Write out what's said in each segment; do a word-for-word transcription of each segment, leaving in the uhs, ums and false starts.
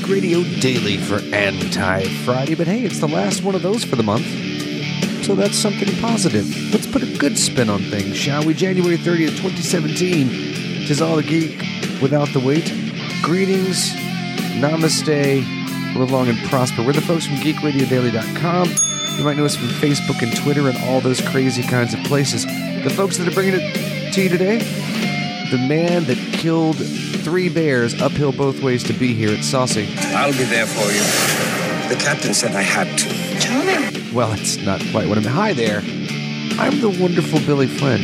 Radio Daily for Anti-Friday, but hey, it's the last one of those for the month, so that's something positive. Let's put a good spin on things, shall we? January thirtieth, twenty seventeen, 'tis all the geek without the weight. Greetings, namaste, live long and prosper. We're the folks from geek radio daily dot com. You might know us from Facebook and Twitter and all those crazy kinds of places. The folks that are bringing it to you today, the man that killed three bears uphill both ways to be here at Saucy. I'll be there for you. The captain said I had to. Tell me. Well, it's not quite what I mean. Hi there. I'm the wonderful Billy Flynn.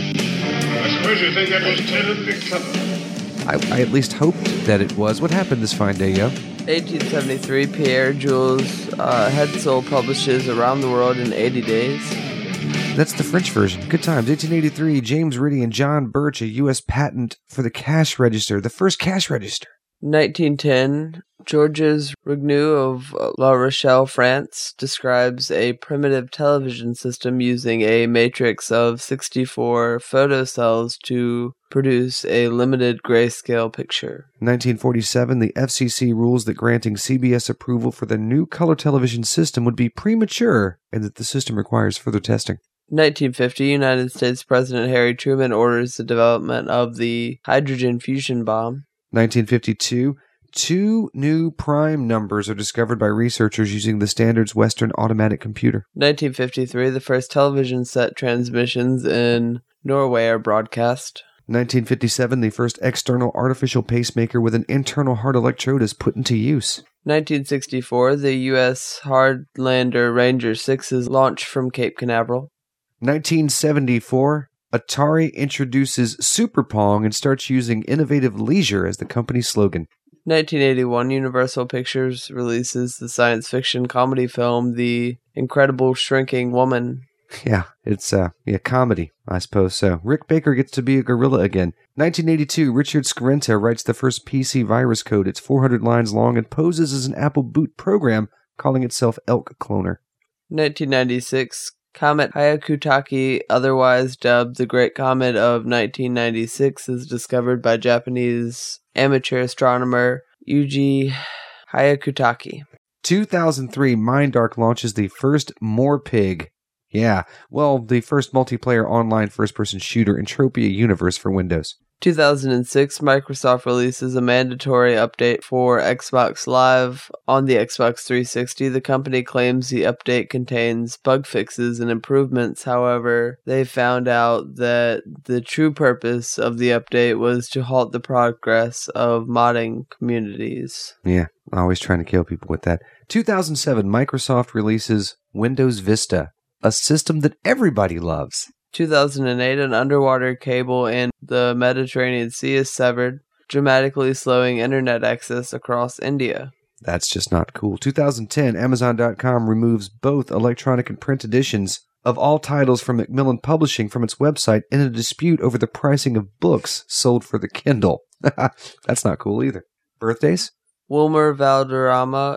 I suppose you think that was terribly clever. I, I at least hoped that it was. What happened this fine day, yo? eighteen seventy-three, Pierre Jules uh, Hetzel publishes Around the World in eighty days. That's the French version. Good times. eighteen eighty-three, James Riddy and John Birch, a U S patent for the cash register, the first cash register. nineteen ten, Georges Regnault of La Rochelle, France, describes a primitive television system using a matrix of sixty-four photocells to produce a limited grayscale picture. nineteen forty-seven, the F C C rules that granting C B S approval for the new color television system would be premature and that the system requires further testing. nineteen fifty, United States President Harry Truman orders the development of the hydrogen fusion bomb. nineteen fifty-two, two new prime numbers are discovered by researchers using the Standards Western Automatic Computer. nineteen fifty-three, the first television set transmissions in Norway are broadcast. nineteen fifty-seven, the first external artificial pacemaker with an internal heart electrode is put into use. nineteen sixty-four, the U S Hardlander Ranger six is launched from Cape Canaveral. nineteen seventy-four, Atari introduces Super Pong and starts using innovative leisure as the company's slogan. nineteen eighty-one, Universal Pictures releases the science fiction comedy film The Incredible Shrinking Woman. Yeah, it's uh, a comedy, I suppose so. Rick Baker gets to be a gorilla again. nineteen eighty-two, Richard Scarenta writes the first P C virus code. It's four hundred lines long and poses as an Apple boot program, calling itself Elk Cloner. nineteen ninety-six, Comet Hyakutake, otherwise dubbed the Great Comet of nineteen ninety-six, is discovered by Japanese amateur astronomer Yuji Hyakutake. two thousand three, Mindark launches the first Morpig. Yeah, well, the first multiplayer online first-person shooter Entropia Universe for Windows. two thousand six, Microsoft releases a mandatory update for Xbox Live on the Xbox three sixty. The company claims the update contains bug fixes and improvements. However, they found out that the true purpose of the update was to halt the progress of modding communities. Yeah, always trying to kill people with that. two thousand seven, Microsoft releases Windows Vista, a system that everybody loves. two thousand eight, an underwater cable in the Mediterranean Sea is severed, dramatically slowing internet access across India. That's just not cool. two thousand ten, Amazon dot com removes both electronic and print editions of all titles from Macmillan Publishing from its website in a dispute over the pricing of books sold for the Kindle. That's not cool either. Birthdays? Wilmer Valderrama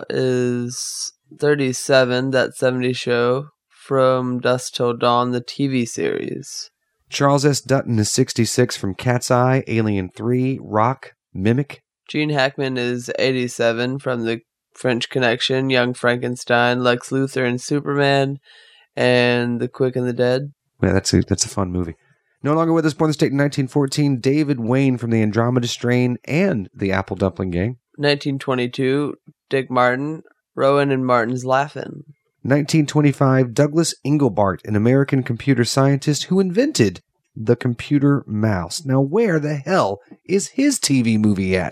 is thirty-seven, That seventies Show, From Dusk Till Dawn, the T V series. Charles S. Dutton is sixty-six, from Cat's Eye, Alien three, Rock, Mimic. Gene Hackman is eighty-seven, from The French Connection, Young Frankenstein, Lex Luthor and Superman, and The Quick and the Dead. Yeah, that's a, that's a fun movie. No longer with us, born in the state in nineteen fourteen, David Wayne from the Andromeda Strain and the Apple Dumpling Gang. nineteen twenty-two, Dick Martin, Rowan and Martin's Laugh-In. nineteen twenty-five, Douglas Engelbart, an American computer scientist who invented the computer mouse. Now, where the hell is his T V movie at?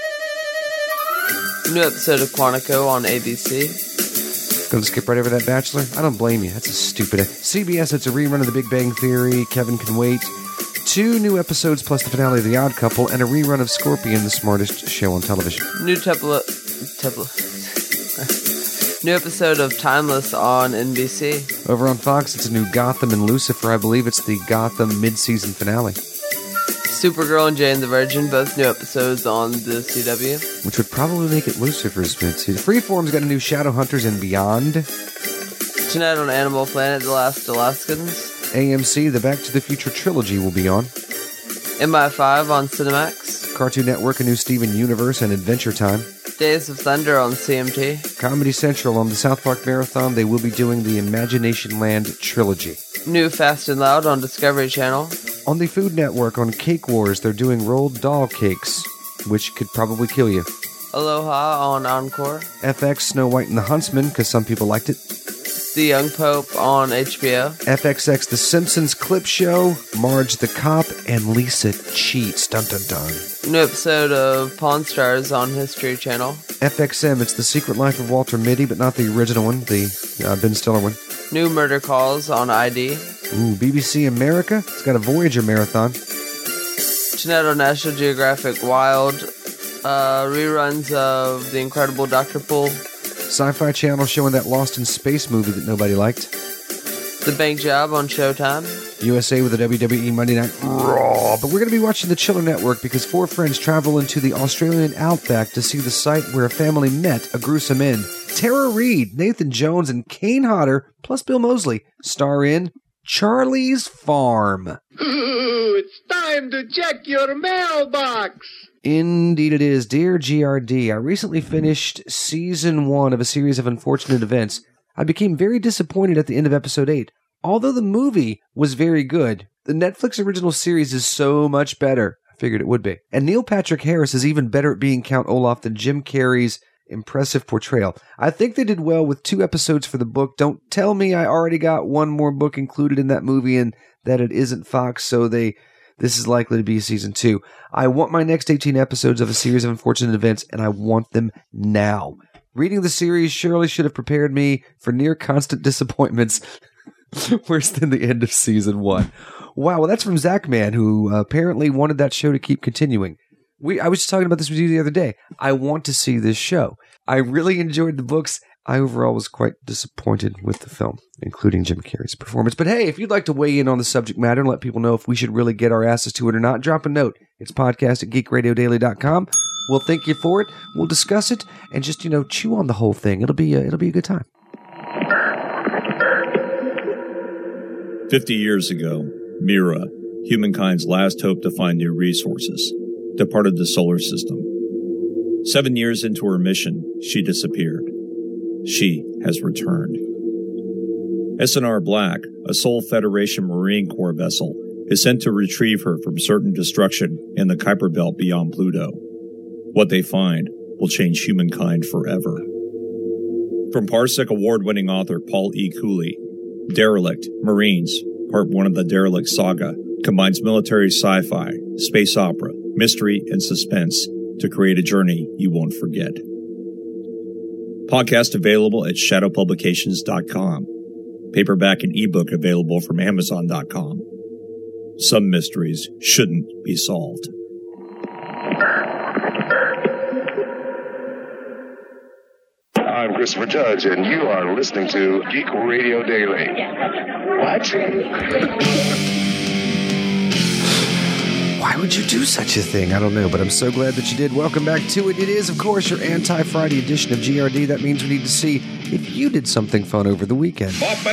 New episode of Quantico on A B C. Gonna skip right over that, Bachelor? I don't blame you. That's a stupid... C B S, it's a rerun of The Big Bang Theory. Kevin Can Wait. Two new episodes plus the finale of The Odd Couple, and a rerun of Scorpion, the smartest show on television. New tepla... tepla... New episode of Timeless on N B C. Over on Fox, it's a new Gotham and Lucifer. I believe it's the Gotham mid-season finale. Supergirl and Jane the Virgin, both new episodes on the C W. Which would probably make it Lucifer's mid-season. Freeform's got a new Shadowhunters and Beyond. Tonight on Animal Planet, The Last Alaskans. A M C, the Back to the Future trilogy will be on. M I five on Cinemax. Cartoon Network, a new Steven Universe and Adventure Time. Days of Thunder on C M T. Comedy Central on the South Park Marathon, they will be doing the Imagination Land trilogy. New Fast and Loud on Discovery Channel. On the Food Network on Cake Wars, they're doing rolled doll cakes, which could probably kill you. Aloha on Encore. F X Snow White and the Huntsman, because some people liked it. The Young Pope on H B O. F X X The Simpsons Clip Show, Marge the Cop, and Lisa Cheats. Dun dun dun. New episode of Pawn Stars on History Channel. F X M, it's The Secret Life of Walter Mitty, but not the original one, the uh, Ben Stiller one. New Murder Calls on I D. Ooh, B B C America, it's got a Voyager marathon. Tonight on National Geographic Wild, uh, reruns of The Incredible Doctor Pool. Sci-Fi Channel showing that Lost in Space movie that nobody liked. The Bank Job on Showtime. U S A with the W W E Monday Night Raw. But we're going to be watching the Chiller Network because four friends travel into the Australian outback to see the site where a family met a gruesome end. Tara Reid, Nathan Jones, and Kane Hodder, plus Bill Moseley, star in Charlie's Farm. Ooh, it's time to check your mailbox. Indeed it is. Dear G R D, I recently finished season one of a series of unfortunate events. I became very disappointed at the end of episode eight. Although the movie was very good, the Netflix original series is so much better. I figured it would be. And Neil Patrick Harris is even better at being Count Olaf than Jim Carrey's impressive portrayal. I think they did well with two episodes for the book. Don't tell me I already got one more book included in that movie and that it isn't Fox, so they... This is likely to be season two. I want my next eighteen episodes of a series of unfortunate events, and I want them now. Reading the series surely should have prepared me for near constant disappointments worse than the end of season one. Wow, well, that's from Zach Man, who uh, apparently wanted that show to keep continuing. We I was just talking about this with you the other day. I want to see this show. I really enjoyed the books. I overall was quite disappointed with the film, including Jim Carrey's performance. But hey, if you'd like to weigh in on the subject matter and let people know if we should really get our asses to it or not, drop a note. It's podcast at geek radio daily dot com. We'll thank you for it. We'll discuss it and just, you know, chew on the whole thing. It'll be a, it'll be a good time. Fifty years ago, Mira, humankind's last hope to find new resources, departed the solar system. Seven years into her mission, she disappeared. She has returned. S N R Black, a Sol Federation Marine Corps vessel, is sent to retrieve her from certain destruction in the Kuiper Belt beyond Pluto. What they find will change humankind forever. From Parsec award-winning author Paul E. Cooley, Derelict, Marines, Part one of the Derelict Saga, combines military sci-fi, space opera, mystery, and suspense to create a journey you won't forget. Podcast available at shadow publications dot com. Paperback and ebook available from amazon dot com. Some mysteries shouldn't be solved. I'm Christopher Judge, and you are listening to Geek Radio Daily. What? Why would you do such a thing? I don't know, but I'm so glad that you did. Welcome back to it. It is, of course, your anti-Friday edition of G R D. That means we need to see if you did something fun over the weekend. Let's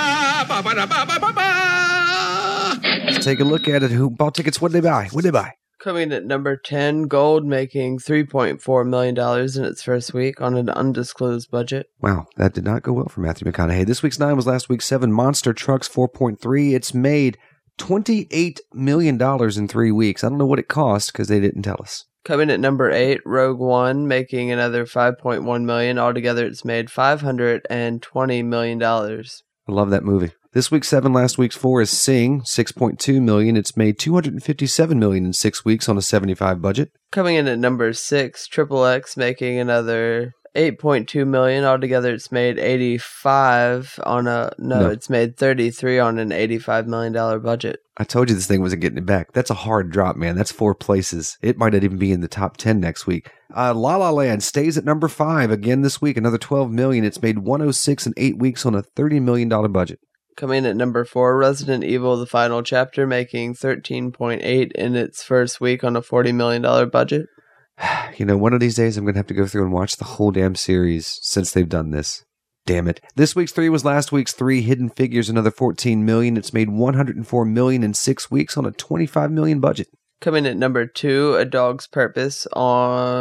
take a look at it. Who bought tickets? What did they buy? What did they buy? Coming at number ten, Gold making three point four million dollars in its first week on an undisclosed budget. Wow, that did not go well for Matthew McConaughey. This week's nine was last week's seven. Monster Trucks four point three. It's made twenty-eight million dollars in three weeks. I don't know what it cost because they didn't tell us. Coming at number eight, Rogue One making another five point one million dollars. Altogether, it's made five hundred twenty million dollars. I love that movie. This week's seven, last week's four is Sing, six point two million dollars. It's made two hundred fifty-seven million dollars in six weeks on a seventy-five budget. Coming in at number six, Triple X making another eight point two million dollars. Altogether, it's made eighty-five on a no, no, it's made thirty-three on an eighty-five million dollars budget. I told you this thing wasn't getting it back. That's a hard drop, man. That's four places. It might not even be in the top ten next week. Uh, La La Land stays at number five again this week, another twelve million dollars. It's made one hundred six in eight weeks on a thirty million dollars budget. Coming at number four, Resident Evil: The Final Chapter making thirteen point eight in its first week on a forty million dollars budget. You know, one of these days I'm going to have to go through and watch the whole damn series since they've done this. Damn it. This week's three was last week's three. Hidden Figures, another fourteen million dollars. It's made one hundred four million dollars in six weeks on a twenty-five million dollars budget. Coming at number two, A Dog's Purpose on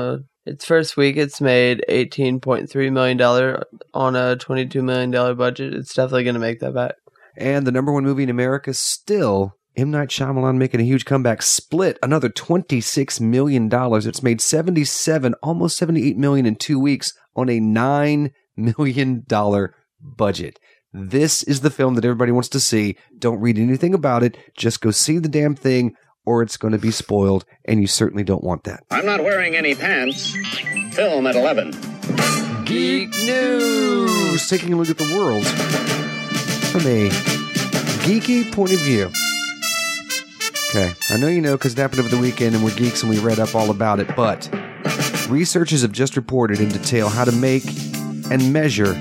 Its first week, it's made eighteen point three million dollars on a twenty-two million dollars budget. It's definitely going to make that back. And the number one movie in America still, M. Night Shyamalan making a huge comeback. Split, another twenty-six million dollars. It's made seventy-seven, almost seventy-eight million dollars in two weeks on a nine million dollars budget. This is the film that everybody wants to see. Don't read anything about it. Just go see the damn thing, or it's going to be spoiled, and you certainly don't want that. I'm not wearing any pants. Film at eleven. Geek News! Taking a look at the world from a geeky point of view. Okay, I know you know because it happened over the weekend and we're geeks and we read up all about it, but researchers have just reported in detail how to make and measure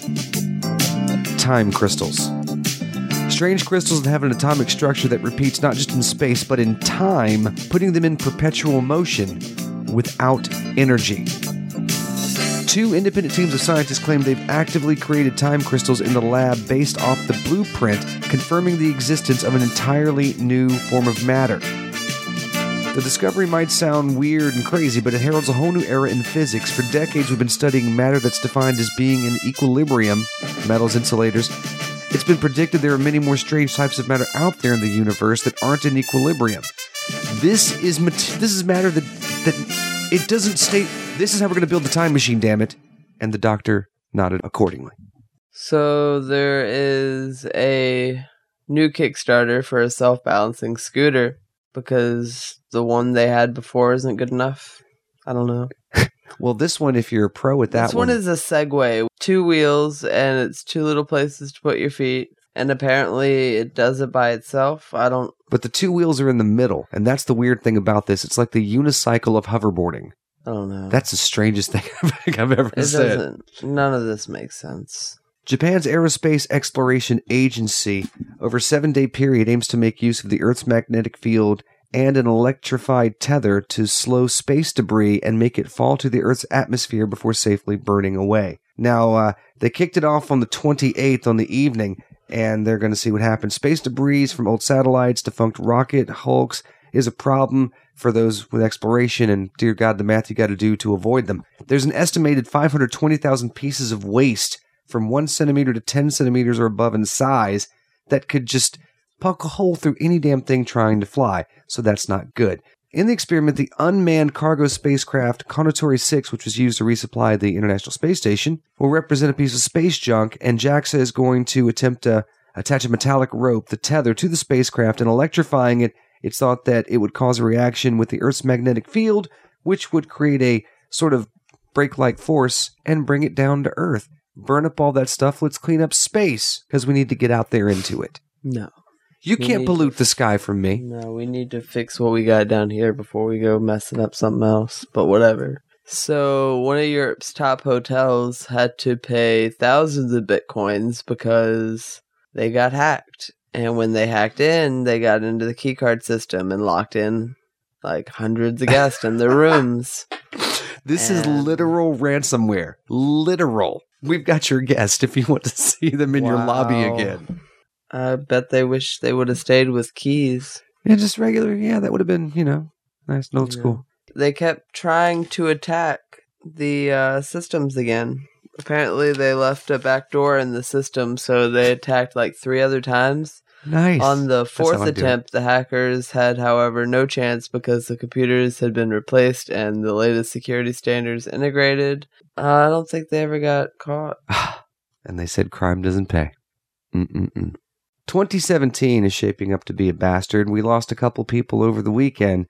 time crystals. Strange crystals that have an atomic structure that repeats not just in space but in time, putting them in perpetual motion without energy. Two independent teams of scientists claim they've actively created time crystals in the lab based off the blueprint, confirming the existence of an entirely new form of matter. The discovery might sound weird and crazy, but it heralds a whole new era in physics. For decades, we've been studying matter that's defined as being in equilibrium, metals, insulators. It's been predicted there are many more strange types of matter out there in the universe that aren't in equilibrium. This is mat- this is matter that that it doesn't state. This is how we're going to build the time machine, damn it. And the doctor nodded accordingly. So there is a new Kickstarter for a self-balancing scooter because the one they had before isn't good enough. I don't know. Well, this one, if you're a pro at that this one, one... is a Segway. Two wheels, and it's two little places to put your feet. And apparently it does it by itself. I don't... But the two wheels are in the middle, and that's the weird thing about this. It's like the unicycle of hoverboarding. I don't know. That's the strangest thing I think I've ever it said. Doesn't, none of this makes sense. Japan's Aerospace Exploration Agency, over a seven-day period, aims to make use of the Earth's magnetic field and an electrified tether to slow space debris and make it fall to the Earth's atmosphere before safely burning away. Now, uh, they kicked it off on the twenty-eighth on the evening, and they're going to see what happens. Space debris from old satellites, defunct rocket hulks, is a problem for those with exploration, and dear God, the math you got to do to avoid them. There's an estimated five hundred twenty thousand pieces of waste from one centimeter to ten centimeters or above in size that could just poke a hole through any damn thing trying to fly, so that's not good. In the experiment, the unmanned cargo spacecraft Kounotori six, which was used to resupply the International Space Station, will represent a piece of space junk, and JAXA is going to attempt to attach a metallic rope, the tether, to the spacecraft, and electrifying it. It's thought that it would cause a reaction with the Earth's magnetic field, which would create a sort of brake-like force and bring it down to Earth. Burn up all that stuff. Let's clean up space, because we need to get out there into it. No. You We can't need pollute to- the sky from me. No, we need to fix what we got down here before we go messing up something else, but whatever. So, one of Europe's top hotels had to pay thousands of bitcoins because they got hacked. And when they hacked in, they got into the keycard system and locked in like hundreds of guests in their rooms. This is And- literal ransomware. Literal. We've got your guest if you want to see them in your lobby Wow. again. I bet they wish they would have stayed with keys. Yeah, just regular. Yeah, that would have been, you know, nice and old Yeah. school. They kept trying to attack the uh, systems again. Apparently, they left a back door in the system, so they attacked like three other times. Nice. On the That's how fourth I do it. attempt, the hackers had, however, no chance because the computers had been replaced and the latest security standards integrated. Uh, I don't think they ever got caught. And they said crime doesn't pay. Mm-mm-mm. twenty seventeen is shaping up to be a bastard. We lost a couple people over the weekend,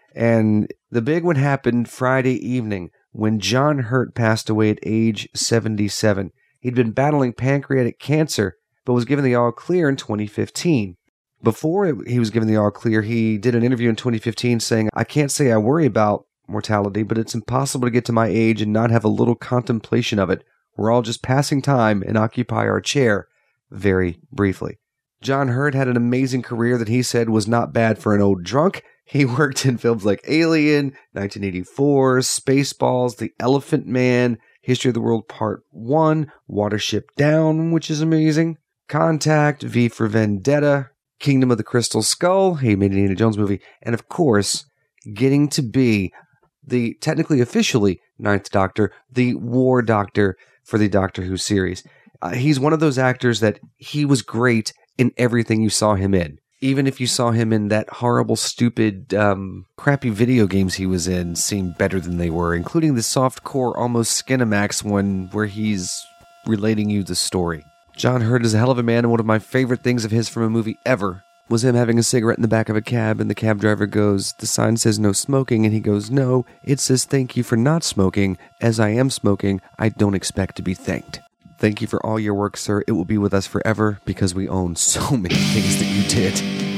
and the big one happened Friday evening when John Hurt passed away at age seventy-seven. He'd been battling pancreatic cancer, but was given the all clear in twenty fifteen. Before it, he was given the all clear, he did an interview in twenty fifteen saying, "I can't say I worry about mortality, but it's impossible to get to my age and not have a little contemplation of it. We're all just passing time and occupy our chair," very briefly. John Hurt had an amazing career that he said was not bad for an old drunk. He worked in films like Alien, nineteen eighty-four, Spaceballs, The Elephant Man, History of the World Part one, Watership Down, which is amazing, Contact, V for Vendetta, Kingdom of the Crystal Skull, he made an Indiana Jones movie, and of course, getting to be the technically officially Ninth Doctor, the War Doctor for the Doctor Who series. Uh, he's one of those actors that he was great in everything you saw him in. Even if you saw him in that horrible, stupid, um, crappy video games he was in seemed better than they were, including the softcore, almost Skinamax one where he's relating you the story. John Hurt is a hell of a man, and one of my favorite things of his from a movie ever was him having a cigarette in the back of a cab, and the cab driver goes, "The sign says no smoking," and he goes, "No, it says thank you for not smoking. As I am smoking, I don't expect to be thanked." Thank you for all your work, sir. It will be with us forever because we own so many things that you did.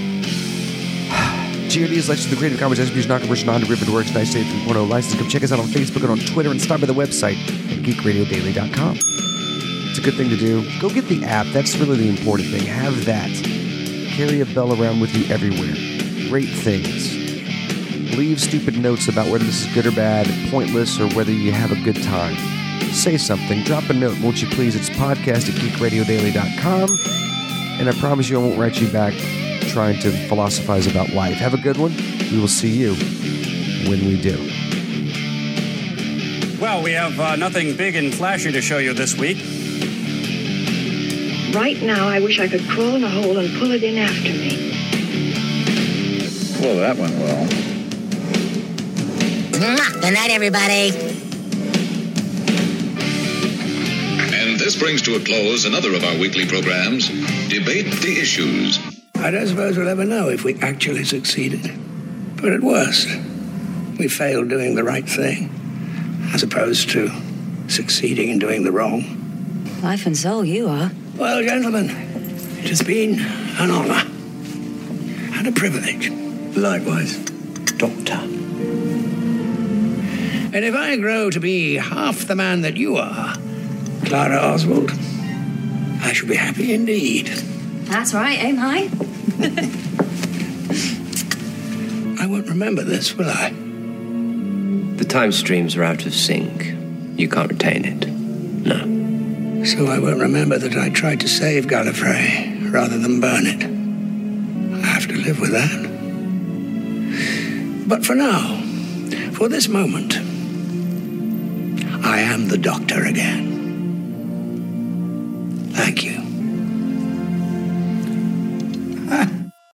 G R D is licensed to the Creative Commons Attribution Non-Commercial Non-Derivative Works nineteen eighty-three point oh license. Come check us out on Facebook and on Twitter, and stop by the website at geek radio daily dot com. It's a good thing to do. Go get the app. That's really the important thing. Have that. Carry a bell around with you everywhere. Rate things. Leave stupid notes about whether this is good or bad, pointless, or whether you have a good time. Say something. Drop a note, won't you please? It's podcast at geek radio daily dot com. And I promise you I won't write you back trying to philosophize about life. Have a good one. We will see you when we do. Well, we have uh, nothing big and flashy to show you this week. Right now, I wish I could crawl in a hole and pull it in after me. Well, that went well. Good night, everybody. And this brings to a close another of our weekly programs, Debate the Issues. I don't suppose we'll ever know if we actually succeeded. But at worst, we failed doing the right thing, as opposed to succeeding in doing the wrong. Life and soul, you are. Well, gentlemen, it has been an honor and a privilege. Likewise, Doctor. And if I grow to be half the man that you are, Clara Oswald, I shall be happy indeed. That's right, aim high. I won't remember this, will I? The time streams are out of sync. You can't retain it. No. So I won't remember that I tried to save Gallifrey rather than burn it. I have to live with that. But for now, for this moment, I am the Doctor again. Thank you.